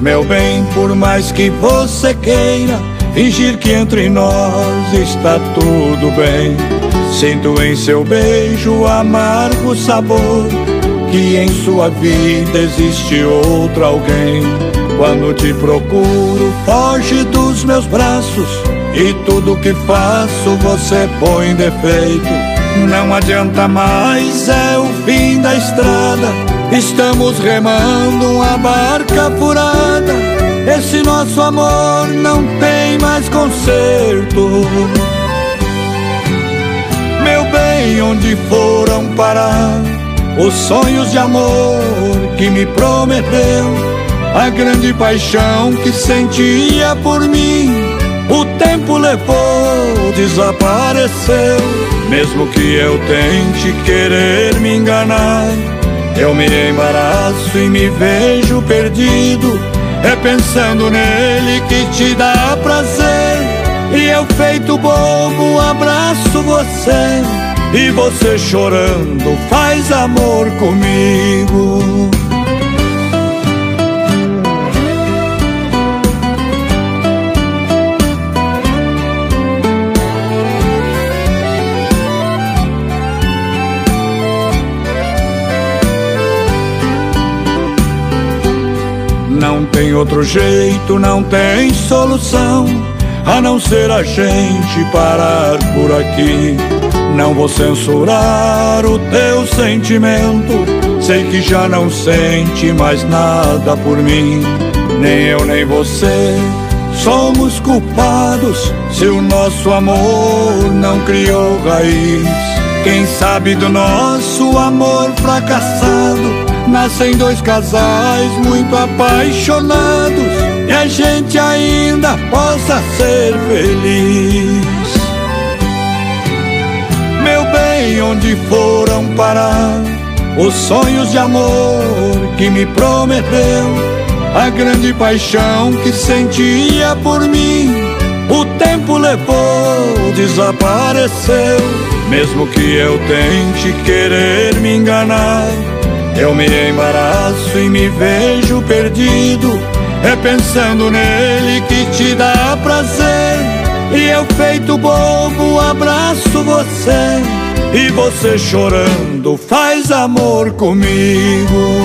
Meu bem, por mais que você queira fingir que entre nós está tudo bem, sinto em seu beijo o amargo sabor que em sua vida existe outro alguém. Quando te procuro, foge dos meus braços e tudo que faço você põe defeito. Não adianta mais, é o fim da estrada, estamos remando uma barca furada. Esse nosso amor não tem mais conserto. Meu bem, onde foram parar os sonhos de amor que me prometeu? A grande paixão que sentia por mim, o tempo levou, desapareceu. Mesmo que eu tente querer me enganar, eu me embaraço e me vejo perdido. É pensando nele que te dá prazer, e eu feito bobo abraço você, e você chorando faz amor comigo. Não tem outro jeito, não tem solução, a não ser a gente parar por aqui. Não vou censurar o teu sentimento, sei que já não sente mais nada por mim. Nem eu nem você somos culpados se o nosso amor não criou raiz. Quem sabe do nosso amor fracassado nascem dois casais muito apaixonados, e a gente ainda possa ser feliz. Meu bem, onde foram parar os sonhos de amor que me prometeu? A grande paixão que sentia por mim, o tempo levou, desapareceu. Mesmo que eu tente querer me enganar, eu me embaraço e me vejo perdido. É pensando nele que te dá prazer, e eu feito bobo abraço você, e você chorando faz amor comigo.